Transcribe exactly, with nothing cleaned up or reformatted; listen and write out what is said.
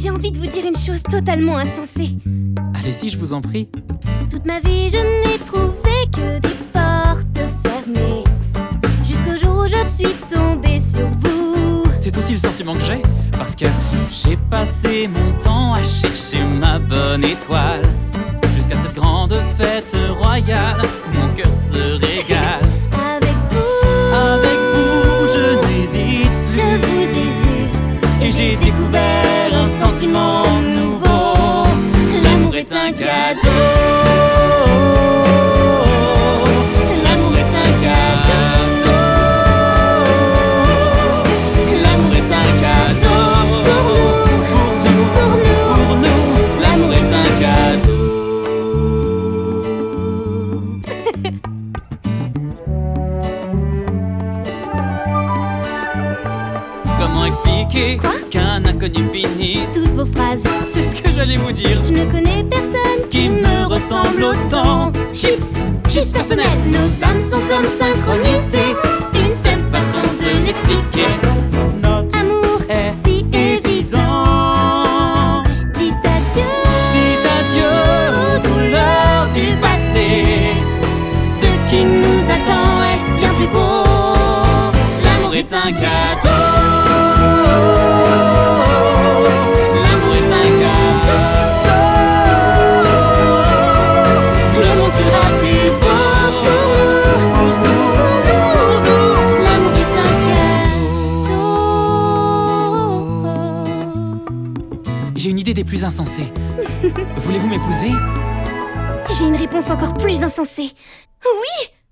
J'ai envie de vous dire une chose totalement insensée. Allez-y, je vous en prie. Toute ma vie, je n'ai trouvé que des portes fermées, jusqu'au jour où je suis tombée sur vous. C'est aussi le sentiment que j'ai, parce que j'ai passé mon temps à chercher ma bonne étoile, jusqu'à cette grande fête royale où mon cœur se régale. Avec vous, Avec vous, je n'hésite je vous ai vu, et j'ai découvert un sentiment nouveau. L'amour est un cadeau. L'amour est un cadeau. L'amour est un cadeau. pour nous, Pour nous, pour nous, pour nous, l'amour est un cadeau. Comment expliquer Quoi qu'un inconnu finisse? toutes vos phrases. C'est ce que j'allais vous dire. Je ne connais personne Qui me ressemble autant. Chips, chips personnels. Nos âmes sont comme synchronisées. Une seule façon de l'expliquer. Notre Amour, est si évident. évident. Dites adieu, Dites adieu aux douleurs du passé. ce qui nous attend est bien plus beau. L'amour est un cadeau. L'amour est un cadeau. Le monde sera plus beau pour nous, pour nous. L'amour est un cadeau. J'ai une idée des plus insensées. Voulez-vous m'épouser? J'ai une réponse encore plus insensée. Oui!